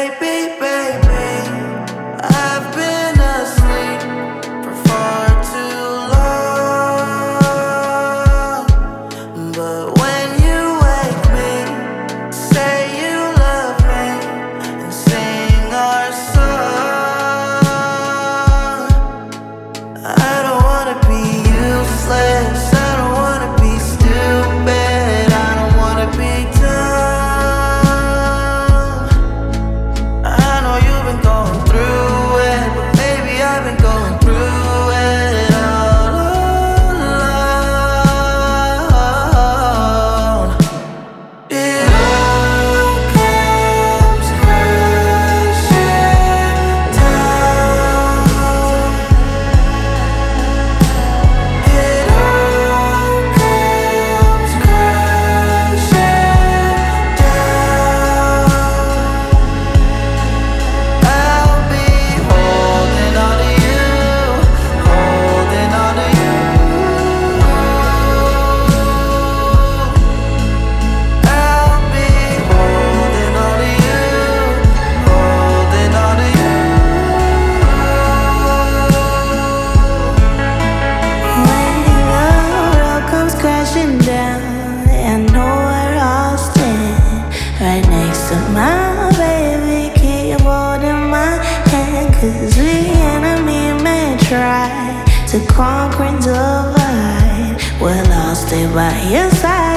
Baby, baby, I've been asleep for far too long. But when you wake me, say you love me and sing our song. I don't wanna be useless, I don't wanna be stupid, I don't wanna be dumb. I know you've been going through it, but baby, I've been going through it all alone. It all comes crashing down. It all comes crashing down. I'll be holding on to you, holding on to you. I'll be holding on to you, holding on to you. When the world comes crashing down, I know we're all stand right next to my baby. Keep holding my hand, 'cause the enemy may try to conquer and divide. Well, I'll stay by your side.